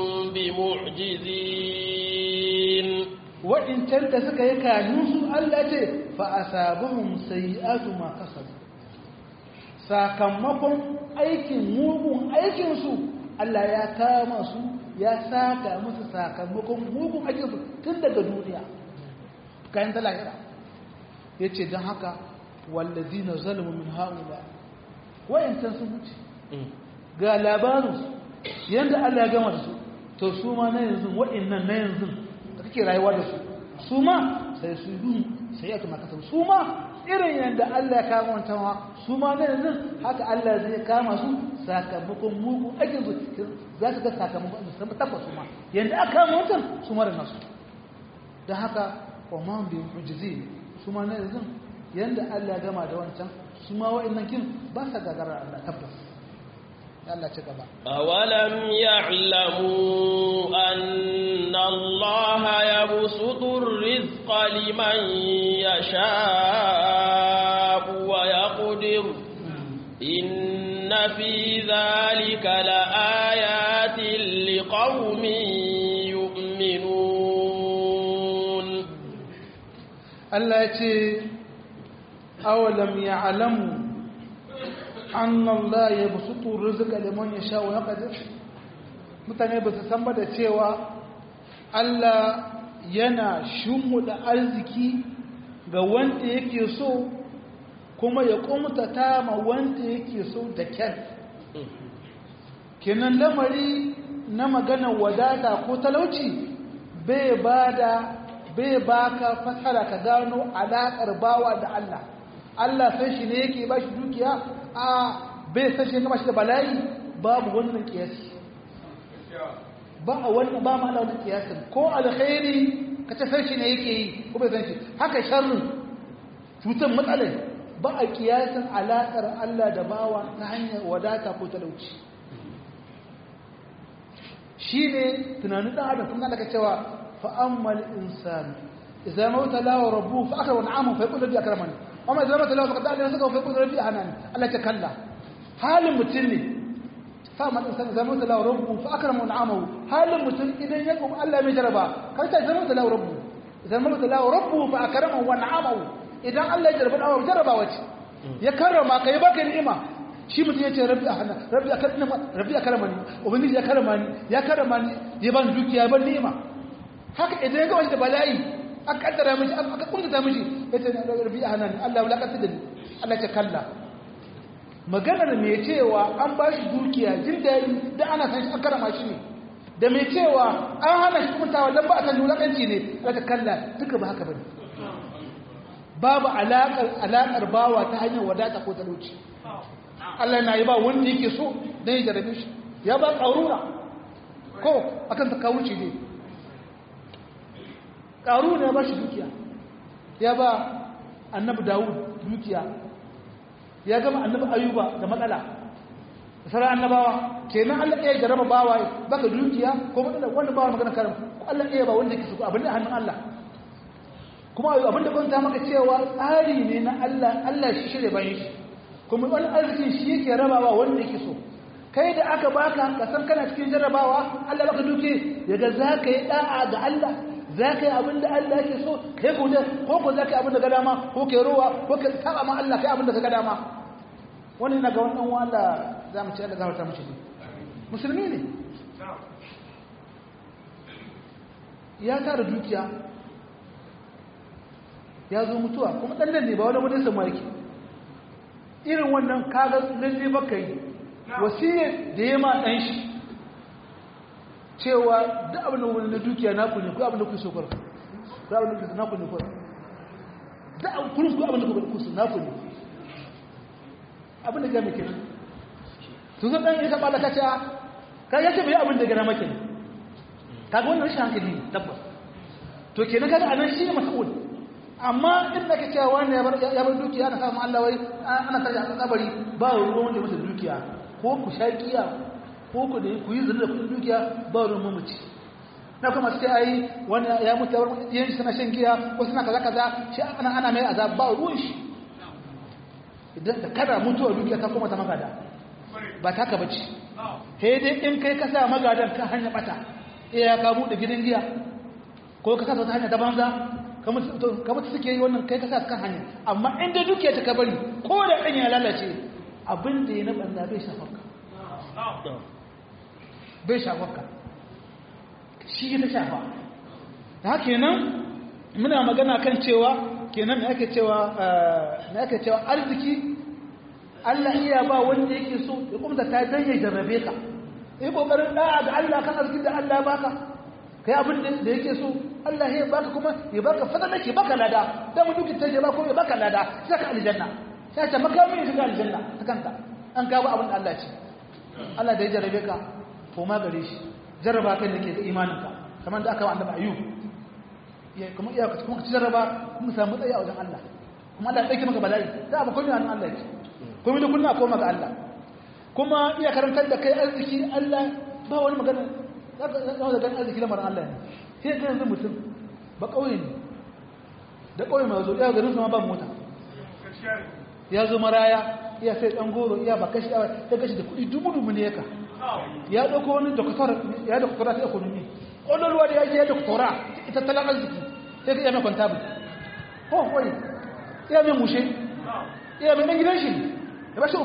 بمعجزين وإن تلك سكا يكانوس التي فأصابهم سيئات ما كسبوا sakamakon mugun aikinsu Allah ya kama su ya saka musu sakamakon mugun aikinsu tun daga duniya kayan ta lahira ya ce don haka wallazi na zalimu min haula wayancan sun wuce ga labarinsu yadda Allah ya gama da su to su ma na yanzu wa'innan na yanzu kake rayuwa da su ma sai su yi sai ya kuma kasar su ma irin yadda Allah ya kama wancan ma su ma na yanzu haka Allah zai kama su sakamakon mugu ajin su za su ga sakamakon su san takwas su ma yadda aka kama wancan su ma da nasu don haka kwaman bin mujizi su ma na yanzu yadda Allah ya gama da wancan su ma wa'annan kin ba sa gagarar Allah tabbas Allah ci gaba awalam ya'lamu anna Allah yabsutu ar-rizqa liman yasha'u wa yaqdir inna fi dhalika laayatin liqaumin yu'minun Allah ya ce awalam ya'lamu anna Allah yabsutu rizqa liman yasha wa yaqdir mutane ba su san ba da cewa Allah yana shimmuda arziki ga wanda yake so kuma ya kumtata ma wanda yake so da kyar kenan lamari na magana wadata ko talauci bai baka fasara ka gano alaƙar bawa da Allah Allah san shi ne yake ba shi dukiya a bai san shi ne ba shi da bala'i babu wannan kiyasi ba a wannan ba ma wannan kiyasin ko alkhairi ka ta san shi ne yake yi ko bai san shi haka sharrin cutar matsalai ba a kiyasin alaƙar Allah da bawa ta hanyar wadata ko talauci shi ne tunanin ɗan adam kuma da ka cewa fa'ammal insani idan mauta lawa rabu fa aka wani amin fa yi ƙudur da akaramani amma idan mauta lawa fa ƙaɗa ne suka fa yi ƙudur da hanani Allah ta kalla halin mutum ne fa'ammal insani idan mauta lawa rabu fa aka wani amin halin mutum idan ya kuma Allah mai jaraba karta idan mauta lawa rabu idan mauta lawa rabu fa aka rama wani amin idan Allah ya jaraba wace ya karrama ka yi baka ni'ima shi mutum ya ce rabbi a karamani ubangiji ya karamani ya ban dukiya ya ban ni'ima haka idan ya ga wani da bala'i aka kaddara mishi aka kuntata mishi ya ce rabbi a hannun Allah wula kasar da ni Allah ce kalla maganar mai cewa an ba shi dukiya jin daɗi da ana san shi an karama shi ne da mai cewa an hana shi kumtawa don ba a kan wulaƙanci ne aka kalla duka ba haka bane babu alaƙar bawa ta hanyar wadata ko talauci Allah na yi ba wanda yake so don ya jarabe shi ya ba ƙarura ko akan ta kawuce ne ƙaruna ya ba shi dukiya ya ba annabi dawud dukiya ya gama annabi ayuba da matsala da sauran annabawa kenan Allah ya jaraba bawa baka dukiya ko matsala wanda bawa magana karam Allah ya ba wanda yake so abin da hannun Allah kuma abin da kwanta maka cewa tsari ne na Allah shi shirye bayan shi kuma wani arzikin shi yake rabawa wanda yake so kai da aka baka ka san kana cikin jarrabawa Allah baka duke yaga zaka yi da'a ga Allah zaka yi abin da Allah yake so kai ko zaka yi abin da ga dama ko kai rowa ko kai saba ma Allah kai abin da ga dama wani na ga wannan wanda zamu ci Allah gafarta mishi musulmi ne ya tara dukiya ya zo mutuwa kuma dan ne ba wani wani sama yake irin wannan kaga lalle baka yi wasiyar da ya ma dan shi cewa duk abin da wani na dukiya naku ne ko abin da kuke so kwarku ko abin da kuke naku ne kwarku da kullum ko abin da kuke so naku ne abin da ga muke to zan dan ya bada kace ka yace bai abin da ga maka ne kaga wannan rashin hankali ne tabbas to kenan kaga anan shi ne mas'ul amma in da kace wani ya bar dukiya na kama Allah wai ana tarja a kabari ba ruwan wanda mutum dukiya ko ku shakiya ko ku da ku yi zuri da kudin dukiya ba ruwan mamaci na kuma sai ai wani ya mutu ya bar yan suna shan giya ko suna kaza shi ana mai azab ba ruwan shi idan da kada mutuwa dukiya ta koma ta magada ba ta ka bace sai dai in kai ka sa magadan ka hanya bata iya ka bude gidan giya ko ka sa ta hanya ta banza kamar suke yi wannan kai ka sa kan hanya amma inda dukiya ta kabari ko da ɗan ya lalace abin da ya na banza bai shafarka shi ta shafa da haka kenan muna magana kan cewa kenan da ake cewa arziki Allah iya ba wanda yake so ya kuma ta dan ya jarrabe ka yi kokarin da'a da Allah kan arziki da Allah baka kai abin da yake so Allah ya baka kuma ya baka fadala ke baka lada da mu duki ta ba ko ya baka lada sai ka aljanna sai ta maka mai shiga aljanna ta kanka an kawo abin da Allah ce Allah da ya jarrabe ka ko ma gare shi jarraba kai da ke da imaninka kamar da aka wa annabi Ayyub ya kuma iya ka kuma jarraba kuma samu tsayi a wajen Allah kuma Allah ya dauke maka bala'i da abu komai an Allah ce komai da kunna koma ga Allah kuma iya karantar da kai arziki Allah ba wani magana zaka da ganin arziki lamarin Allah ne sai ka yanzu mutum ba kauye ne da kauye mai zo ya garin sama ba mota ya zo maraya iya sai dan goro iya ba kashi ya kashi da kudi dubu ne yaka ya dauko wani doktor ya doktora ta economy wannan ruwa da ya je doktora ita talan arziki sai ka yana kontabi ko wai iya mai mushe iya mai dan gidan shi ya bashi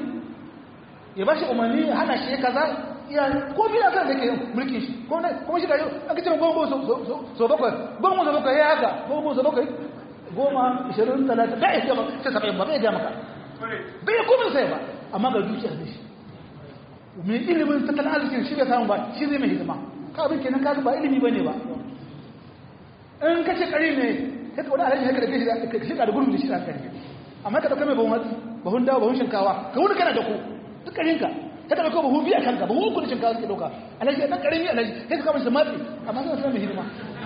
umarni ya hana shi kaza iya ko biya kan da ke mulkin shi kuma shi da yau aka ce goma so bakwai ya haka goma so bakwai 20 30 da ya maka sai sabai ba bai ga maka bai kuma sai ba amma ga dukiya da shi mai ilimin tattalin arzikin shi bai samu ba shi zai mai hidima ka abin kenan ka ba ilimi bane ba in ka ce kare ne sai ka wani alhaji haka da kai shi da gurbin da shi da kai amma ka dauka mai bahun dawa bahun shinkawa ka wuni kana da ku duk karinka ka dauka bahu biya kanka bahu uku da shinkawa ke dauka alhaji dan karimi alhaji sai ka kama shi matsi amma sai sai mai hidima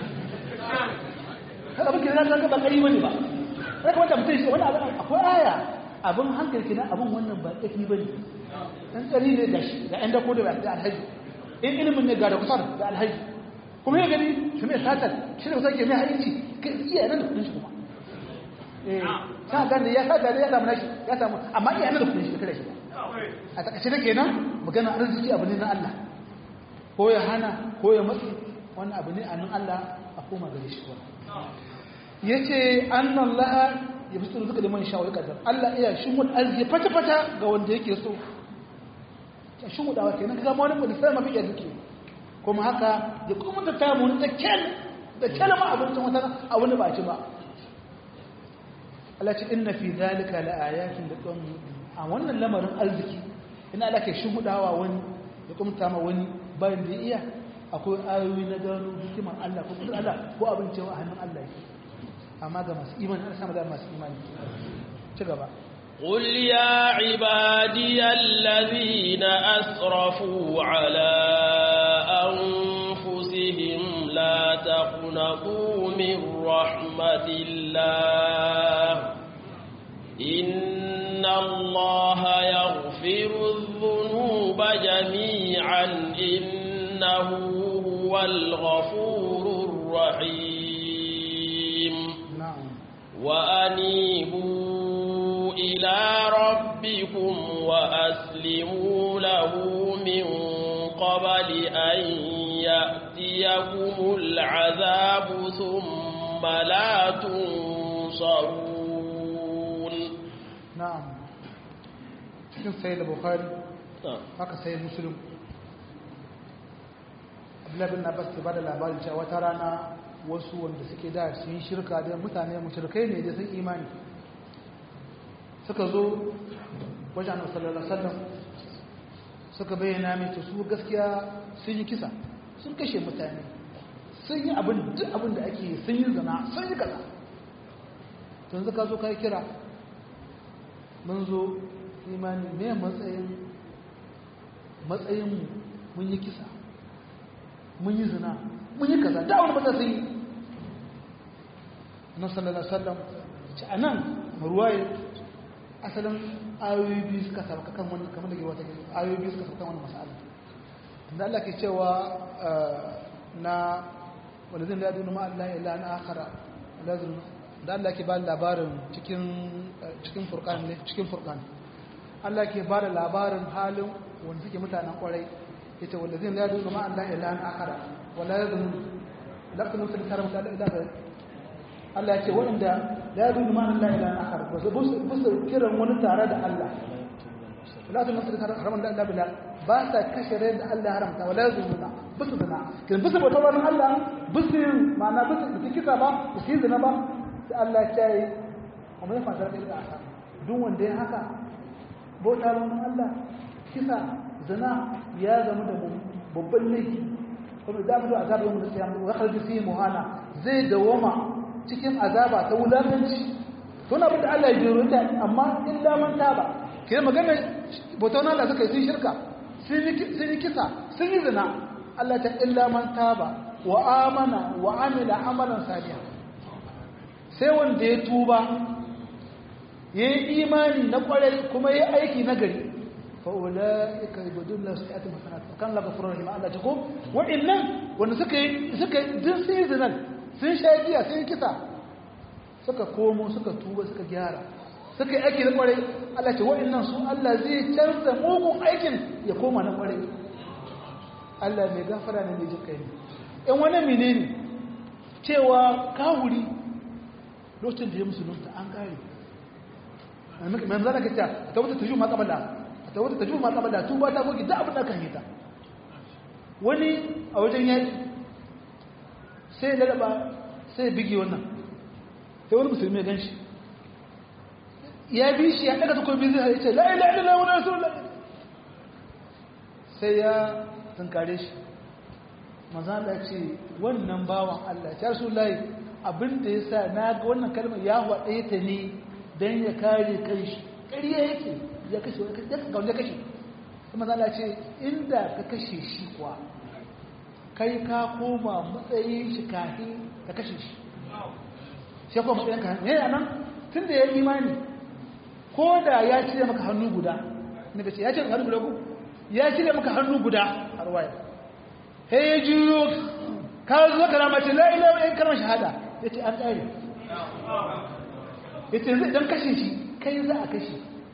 kada abin kenan ka ba kari bane ba sai ka wanda mutum shi wani abin akwai aya abin hankali kenan abin wannan ba kafi bane dan kari ne da shi da ɗan dako da alhaji in ilimin ne ga da kusar da alhaji kuma ya gani shi mai satar shi da kusa ke mai haiti ka iya nan da kudin shi kuma ta gani ya sata da ya samu nashi ya samu amma iya nan da kudin shi da kare shi a takaice da kenan magana arziki abu ne na Allah ko ya hana ko ya matsi wannan abu ne a nan Allah a koma gare shi kuma yace annallaha ya bisu duka da man sha wai kadar Allah iya shimul arziki fata ga wanda yake so ya shimu dawa kenan kaga ma wani sai mafi ya duke kuma haka ya kuma ta tamu da kalma abincin wata a wani ba ci ba Allah ce inna fi zalika la ayatin liqawmin a wannan lamarin arziki ina Allah ke shimu dawa wani ya kuma ta ma wani bayan da iya akwai ayoyi na gano hikimar Allah ko kudin Allah ko abin cewa a hannun Allah yake amma ga masu imani ana sama da masu imani ci gaba قل يا عبادي الذين أسرفوا على أنفسهم لا تقنطوا من رحمة الله إن الله يغفر الذنوب جميعا إنه هو الغفور الرحيم وأنيبوا إلى ربكم وأسلموا له من قبل أن يأتيكم العذاب ثم لا تنصرون نعم cikin sayyid bukhari haka sayyid muslim abdullahi bin abbas ke bada labarin cewa wata rana wasu wanda suke da sun yi shirka da mutane mushrikai ne da sun imani suka zo wajen annabi sallallahu alaihi wasallam suka bayyana mai su gaskiya sun yi kisa sun kashe mutane sun yi duk abin da ake sun yi zina sun yi kaza to yanzu ka zo kai kira mun zo imani me matsayin mun yi kisa mun yi zina mun yi kaza da abin da sun yi annabi sallallahu alaihi wasallam ci anan ruwaye asalin ayoyi biyu suka sauka kan wannan kamar da ke wata ayoyi biyu suka sauka kan wannan mas'ala da Allah ke cewa na walazin la yadunu ma Allah illa an akhara lazim da Allah ke ba labarin cikin furqan ne cikin furqan Allah ke ba da labarin halin wanda suke mutanen kwarai yace walazin la yadunu ma Allah illa an akhara wala yadunu laqad musul karam da ila Allah ya ce waɗanda la yadunu ma Allah ila akhar ba su kiran wani tare da Allah la ta nasu haraman da Allah bila ba sa kashe rai da Allah haramta wala yadununa bisu zina kin bisu bautar wani Allah bisu ma'ana bisu kisa ba bisu zina ba sai Allah ya ce kuma ya fara da akhar duk wanda ya haka bautar wani Allah kisa zina ya zama da babban laifi kuma da mu azabu mu da sai mu kharji fi muhana zai dawama cikin azaba ta wulakanci tun abin da Allah ya jero ta amma illa man taba ke magana bautan Allah suka yi shirka sun yi kisa sun yi zina Allah ta illa man taba wa amana wa amila amalan salihan sai wanda ya tuba yayi imani na kwarai kuma yayi aiki na gari fa ulaika yubdillahu sayyi'atihim hasanat kan la ghafurur rahim Allah ta ko wa'annan wanda suka din sai zinan sun shagiya sun kisa suka komo suka tuba suka gyara suka yi aiki na kwarai Allah ce wa'annan su Allah zai canza mugun aikin ya koma na kwarai Allah mai gafara ne mai jinkai ne in wani menene cewa kawuri lokacin da ya musulunta an kare mai zana ka ce ta wata taju ma kabala tuba ta goge da abin da kan yi ta wani a wajen yaki sai lalaba sai bigi wannan sai wani musulmi ya ganshi ya bi shi ya daga takobi zai ce la ilaha illallah wa rasulullah sai ya tunkare shi manzo Allah ce wannan bawan Allah ya rasulullahi abinda yasa na ga wannan kalmar ya wade ta ne dan ya kare kanshi ƙarya yake ya kashe ya kashe kuma manzo Allah ce inda ka kashe shi kuwa kai ka koma matsayin shi kafi ka kashe shi sai kuma matsayin ka ne anan tunda ya imani ko da ya cire maka hannu guda ne kace ya cire hannu guda ko ya cire maka hannu guda har waya hey ya juyo ka zo kana mace la ilaha illa kalmar shahada yace an tsare yace zai dan kashe shi kai za a kashe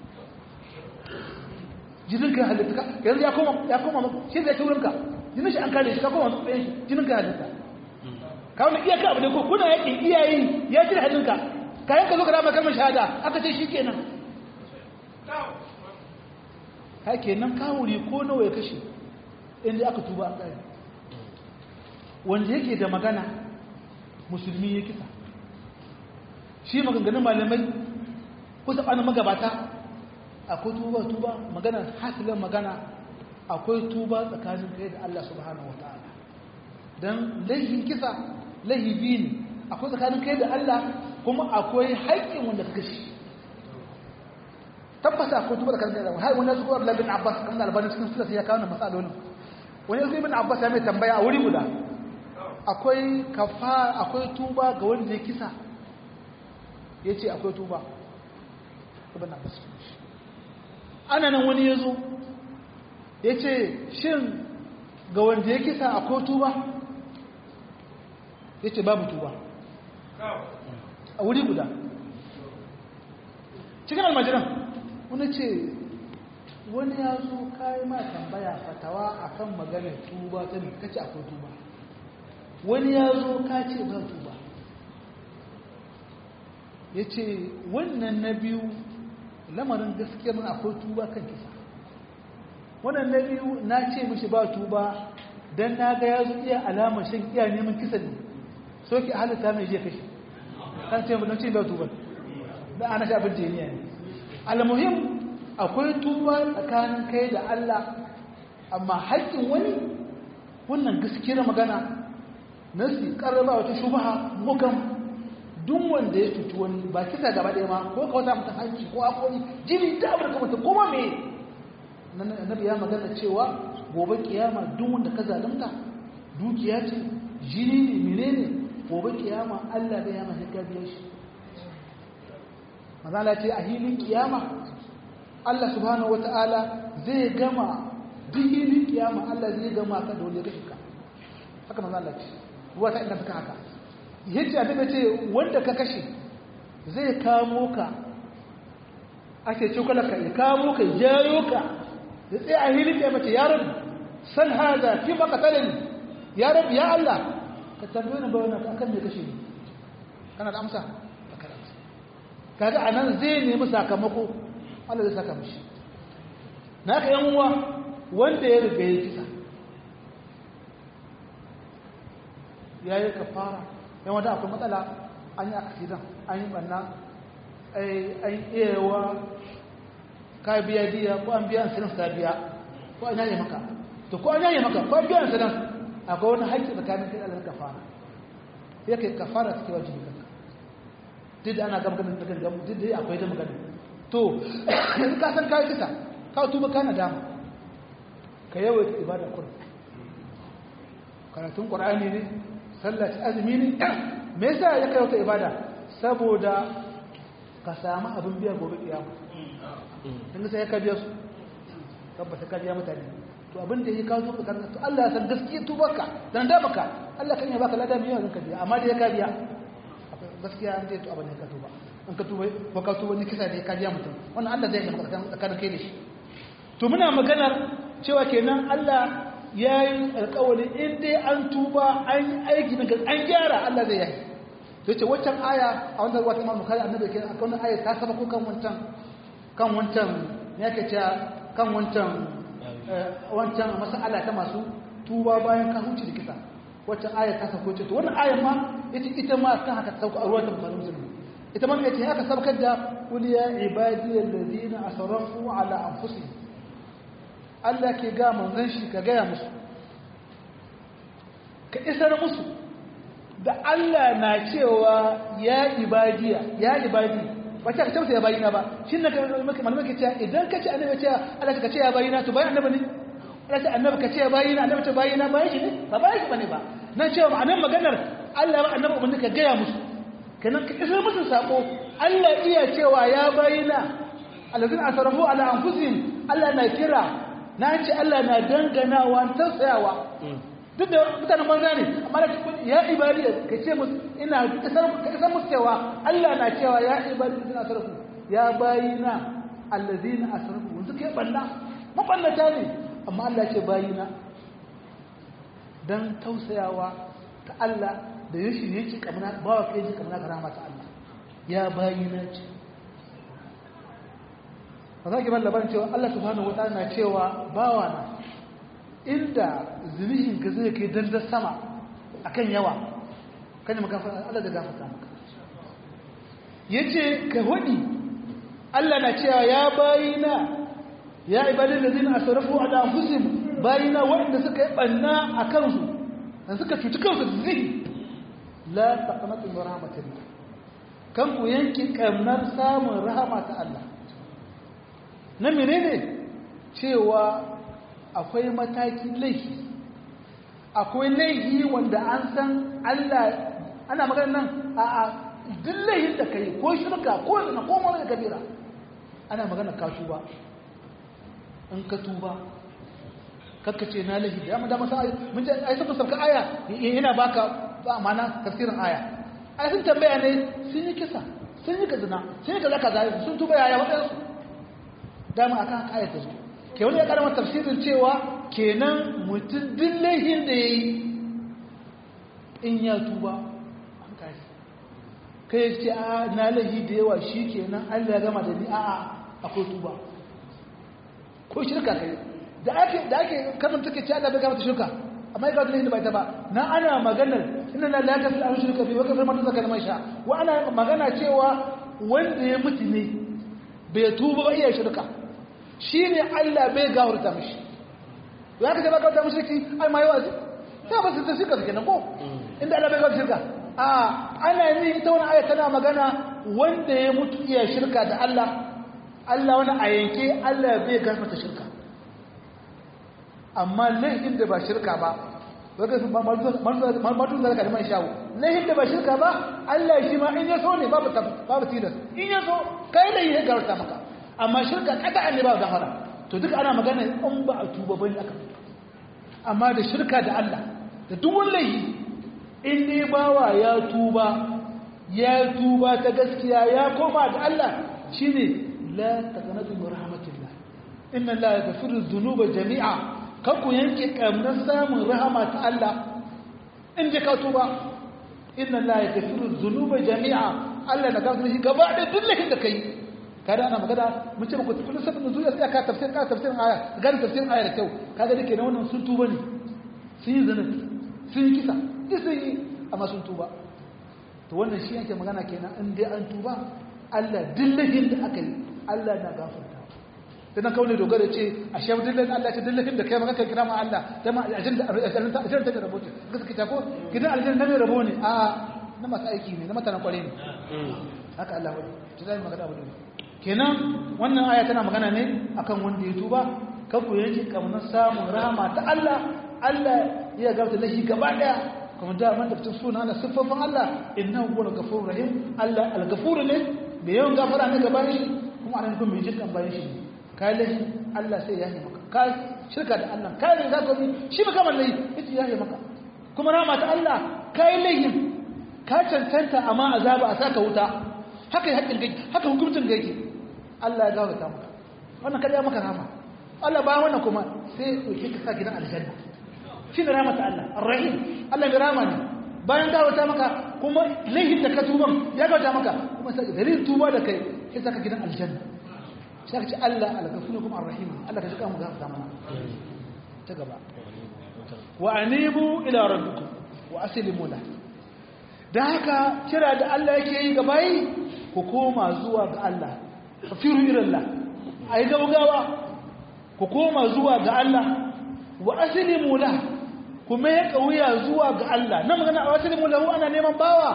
jinin ka halitta yanzu ya koma shi zai ci wurinka jinin shi an kare shi ka koma tsayin shi jinin ka halitta ka wani iyaka abu ne ko kuna yaƙi iyayi ya jira hannunka kayan ka zo ka rama kalmar shahada aka ce shi kenan ha kenan kawuri ko nawa ya kashe inda aka tuba an kare wanda yake da magana musulmi ya kisa shi maganganun malamai kusa ɓanin magabata akwai tuba magana hasilin magana akwai tuba tsakanin kai da Allah subhanahu wataala dan laifin kisa laifi ne akwai tsakanin kai da Allah kuma akwai haƙƙin wanda ka kashi tabbata akwai tuba da kan da har wani zuwa Abdullah bin Abbas kan albani cikin sura ya kawo masalolin wani zuwa bin Abbas ya mai tambaya a wuri guda akwai kafara akwai tuba ga wanda ya kisa yace akwai tuba ibn Abbas ana nan wani yazo yace shin ga wanda ya kisa akwai tuba yace babu tuba a wuri guda cikin almajiran wani ce wani ya zo kayi ma tambaya fatawa akan maganar tuba ta mai kace akwai tuba wani ya zo ka ce ba tuba ya ce wannan na biyu lamarin gaskiya mun akwai tuba kan kisa wannan na biyu na ce mishi ba tuba don na ga ya zo iya alamar shan iya neman kisa ne so ki halitta mai je kashi kan ce mu don ce ba tuba da ana sha abin jeniya ne almuhim akwai tuba tsakanin kai da Allah amma haƙƙin wani wannan gaskiyar magana nasi karraba wata shubha mukan duk wanda ya tuci wani ba kisa gaba ɗaya ma ko ka wata mutum hanci ko akori jini da abin da kuma kuma me annabi ya magana cewa gobe kiyama duk wanda ka zalunta dukiya ce jini ne menene gobe kiyama Allah bai yama sai ka biya shi mazala ce a hilin kiyama Allah subhanahu wata'ala zai gama duk hilin kiyama Allah zai gama ka da wanda ya kashe ka haka mazala ce ruwa ta inda suka haka yace annabi ce wanda ka kashe zai kamo ka ake cokalaka ya kamo ka jayo ka ya tsaye a hilin kiyama ce ya rabbi san hada fi maqtalani ya rabbi ya Allah ka tambaye ni bayan ka akan me kashe ni kana da amsa kaga anan zai nemi sakamako Allah zai saka mishi naka yan uwa wanda ya riga ya kisa yayi kafara yan wanda akwai matsala an yi accident an yi banna an iyawa ka biya diya ko an biya sanan ka biya ko an yaye maka to ko an yaye maka ko an biya sanan akwai wani haƙƙi tsakanin kai da kafara yake kafara take wajibi kanka duk ana ga maganar da gangan duk dai akwai da magana to yanzu ka san kai kisa ka tuba kana dama ka yawaita ibada Qur'ani karatun Qur'ani ne sallah azumi ne me yasa ya kai wata ibada saboda ka samu abin biya gobe kiyama dan sai ka biya su tabbata ka biya mutane to abin da yake kawo ka to Allah ya san gaskiya tubarka dan da baka Allah kan ya baka ladan biya zan ka biya amma da ya ka biya gaskiya an zai to abin da ka tuba an ka tuba ko ka tuba ni kisa da ka biya mutum wannan Allah zai maka tsakanin kai da shi to muna maganar cewa kenan Allah yayi alƙawari in dai an tuba an yi aiki daga an gyara Allah zai yi to yace waccan aya a wannan wata Imam Bukhari annabi kenan akan wannan aya ta saba ko kan wancan ne yake cewa kan wancan mas'ala ta masu tuba bayan ka huce da kisa waccan aya ta sako ce to wannan aya ma ita ma kan haka sauka a ruwan Bukhari Muslim ita ma yace haka sabkar da qul ya ibadiyal ladina asrafu ala anfusihim Allah ke ga manzon shi ka gaya musu ka isar musu da Allah na cewa ya ibadi ba ta ce ya bayina ba shin na malamai ke cewa idan ka ce annabi ce Allah ka ce ya bayina to bayan annabi ne Allah ce annabi ka ce ya bayina annabi ce bayina bayan shi ne ba bayan shi bane ba nan cewa ma'anar maganar Allah ba annabi ubangiji ka gaya musu kenan ka isar musu sako Allah iya cewa ya bayina alladhina asrafu ala anfusihim Allah na kira na ce Allah na danganawa tausayawa duk da mutanen banza ne amma da ya ibadiya ka ce musu ina isar musu cewa Allah na cewa ya ibadiya suna sarrafu ya bayina allazina asrafu wanzu kai balla maballata ne amma Allah ce bayina dan tausayawa ta Allah da yashi yake kamar bawa kai ji kamar karama ta Allah ya bayina ce ba za ki ban labarin cewa Allah subhanahu wataala na cewa bawa na inda zunuhin ka zai kai dandar sama akan yawa kan maka Allah da gafarta maka yace ka hudi Allah na cewa ya bayina ya ibadal ladina asrafu ala anfusihim bayina wanda suka yi banna akan su dan suka cuci kansu zai la taqnatu min rahmatillah kan ku yanke kamnar samun rahama ta Allah na menene cewa akwai matakin laifi akwai laifi wanda an san Allah ana magana nan a duk laifin da kai ko shirka ko zina ko mara da kabira ana magana ka tuba in ka tuba kakka ce na laifi da masa mun ji ai sun sauka aya yana baka ba amana tafsirin aya ai sun tambaya ne sun yi kisa sun yi kazina sun yi kaza kaza sun tuba yaya wadansu dama akan aya ta zo ke wani ya karama tafsirin cewa kenan mutum duk laifin da ya yi in ya tuba an kai kai ce a na laifi da yawa shi kenan Allah ya gama da ni a'a akwai tuba ko shirka kai da ake kasan take ce Allah bai gama ta shirka amma ya laifin da bai ta ba na ana maganar inna la yakfil an shirka bi wa kafir man zaka man sha wa ana magana cewa wanda ya mutu ne bai tuba ba iya shirka shine Allah bai gawarta mishi ya ka ba gawarta mishi ai mai wazi ta ba su shirka kenan ko inda Allah bai gawarta shirka a ana ni ita wannan aya tana magana wanda ya mutu iya shirka da Allah wani a yanke Allah bai gafarta shirka amma laifin da ba shirka ba wanda su matu zalaka da man shawo laifin da ba shirka ba Allah shi ma in ya so ne babu tilas in ya so kai da ya gafarta maka amma shirka kada ne ba gafara to duka ana magana in ba a tuba bane aka amma da shirka da Allah da duk wani laifi in ne bawa ya tuba ta gaskiya ya koma da Allah shine la taqnatu min rahmatillah inna la yaghfiru dhunuba jami'a kanku yanke kamnan samun rahama ta Allah in je ka tuba inna la yaghfiru dhunuba jami'a Allah na gafarta shi gaba da dukkan da kai kada ana magana mun ce muku kullun sabon zuwa sai ka tafsirin aya ga tafsirin aya da kyau kaga dake na wannan sun tuba ne sun yi zanabi sun yi kisa sun yi amma sun tuba to wannan shi yake magana kenan in dai an tuba Allah dillahin da aka yi Allah na gafarta dan kaune dogara ce a shabu dillahin Allah ce dillahin da kai maka kira ma Allah dama ajanda da rabo ce gaskiya ko gidan aljanna ne rabo ne a na masu aiki ne na mutanen kware ne haka Allah wani to zai magana abu kenan wannan aya tana magana ne akan wanda ya tuba kanku yanke kamar samun rahama ta Allah ya gafata lahi gaba daya kuma da man da suna Allah siffofin Allah innahu huwal ghafurur rahim Allah al-ghafur ne da yawan gafara ne gaban shi kuma anan kuma mai jinkan bayan shi kai lahi Allah sai ya yi maka kai shirka da Allah kai ne zaka yi shi ba kamar lahi yace ya yi maka kuma rahama ta Allah kai lahi ka cancanta amma azaba a saka wuta haka haƙin gaki haka hukuncin gaki Allah ya gafarta maka wannan kada ya maka rahama Allah ba wannan kuma sai yake ka sa gidan aljanna shi ne rahmat Allah ar-rahim Allah mai rahama ne bayan gafarta maka kuma laihin da ka tuban ya gafarta maka kuma sai dalilin tuba da kai sai saka gidan aljanna sai ka ce Allah al-ghafur kuma ar-rahim Allah ka jika mu gafarta mana ta gaba wa anibu ila rabbikum wa aslimu lahu da haka kira da Allah yake yi ga bayi ku koma zuwa ga Allah fafiru ilallah a yi gaugawa ku koma zuwa ga Allah wa asilimu la kuma ya kauya zuwa ga Allah na magana a asilimu lahu ana neman bawa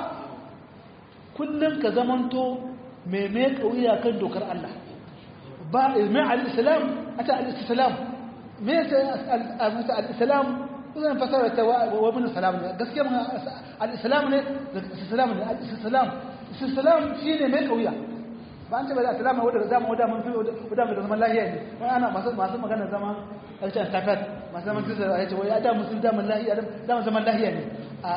kullum ka zamanto mai kauya kan dokar Allah ba mai al-islam ata al-islam mai al-islam zan fasara ta wa min salam ne gaskiya al-islam ne al-islam shine mai kauya ba an ce ba da salama wadda zama wadda mun fi wadda mai zaman lahiya ne wani ana masu magana zaman alcan tafat masu zaman kisa ya ce wai ada musulun zaman lahiya zaman lahiya ne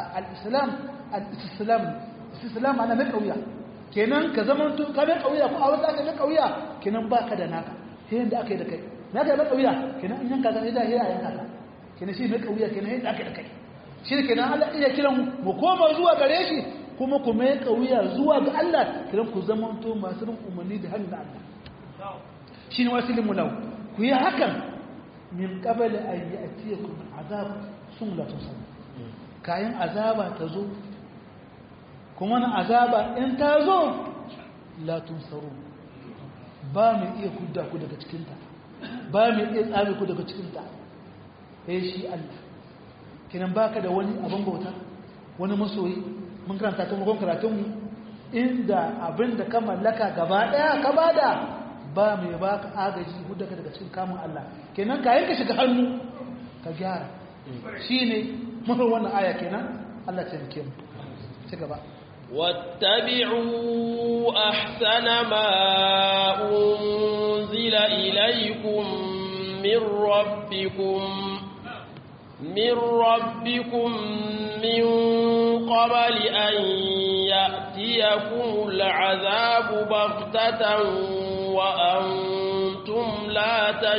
al-islam ana mai kauya kenan ka zaman to ka mai kauya ko a wata aka mai kauya kenan ba ka da naka sai yadda aka yi da kai naka mai kauya kenan in yanka zai da hira yanka ka kenan shi mai kauya kenan yadda aka yi da kai shi kenan Allah iya kiran mu koma zuwa gare shi kuma ku mai kauya zuwa ga Allah kiran ku zamanto masu bin umarni da hannun Allah shine wasilin mulau ku yi hakan min qabla an ya'tiyakum azab la tusab kayan azaba ta zo kuma na azaba in ta zo la tunsaru ba mu iya kudda ku daga cikin ta ba mu iya tsare ku daga cikin ta shi Allah kinan baka da wani abin bauta wani masoyi mun karanta tun farkon karatunmu inda abin da ka mallaka gaba daya ka bada ba mai baka agaji hudda ka daga cikin kamun Allah kenan kayan ka shiga hannu ka gyara shine mun wannan aya kenan Allah ta rike mu ci gaba واتبعوا أحسن ما أنزل إليكم من ربكم من قبل أن يأتيكم العذاب بغتة وأنتم لا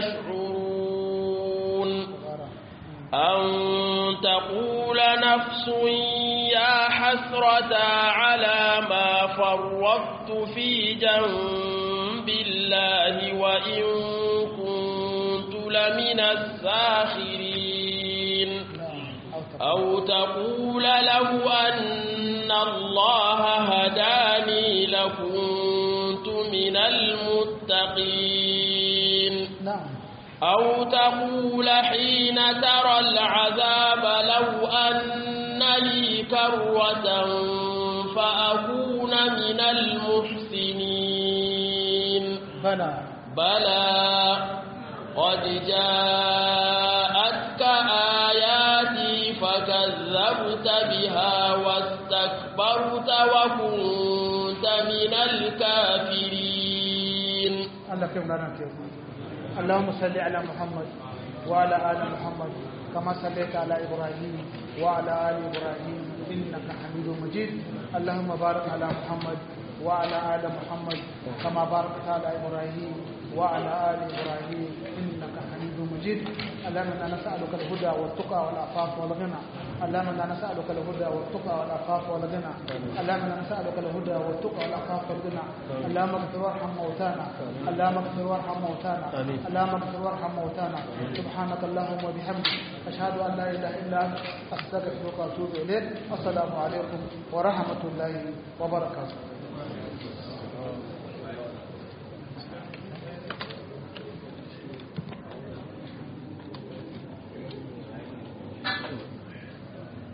تشعرون أن تقول نفس يا حسرة على ما فرطت في جنب الله وإن كنت لمن الساخرين أو تقول له أن الله هداني لكنت من المتقين أو تقول حين ترى العذاب لو أن لي كرة فأكون من المحسنين بلى قد جاءتك آياتي فكذبت بها واستكبرت وكنت من الكافرين الله كيف لنا كيف اللهم صل على محمد وعلى آل محمد كما صليت على إبراهيم وعلى آل إبراهيم إنك حميد مجيد اللهم بارك على محمد وعلى آل محمد كما باركت على إبراهيم وعلى آل إبراهيم إنك حميد مجيد اللهم إنا نسألك الهدى والتقى والعفاف والغنى اللهم إنا نسألك الهدى والتقى والعفاف والغنى اللهم إنا نسألك الهدى والتقى والعفاف والغنى اللهم اغفر وارحم موتانا اللهم اغفر وارحم موتانا اللهم اغفر وارحم موتانا سبحانك اللهم وبحمدك أشهد أن لا إله إلا أنت أستغفرك وأتوب إليك السلام عليكم ورحمة الله وبركاته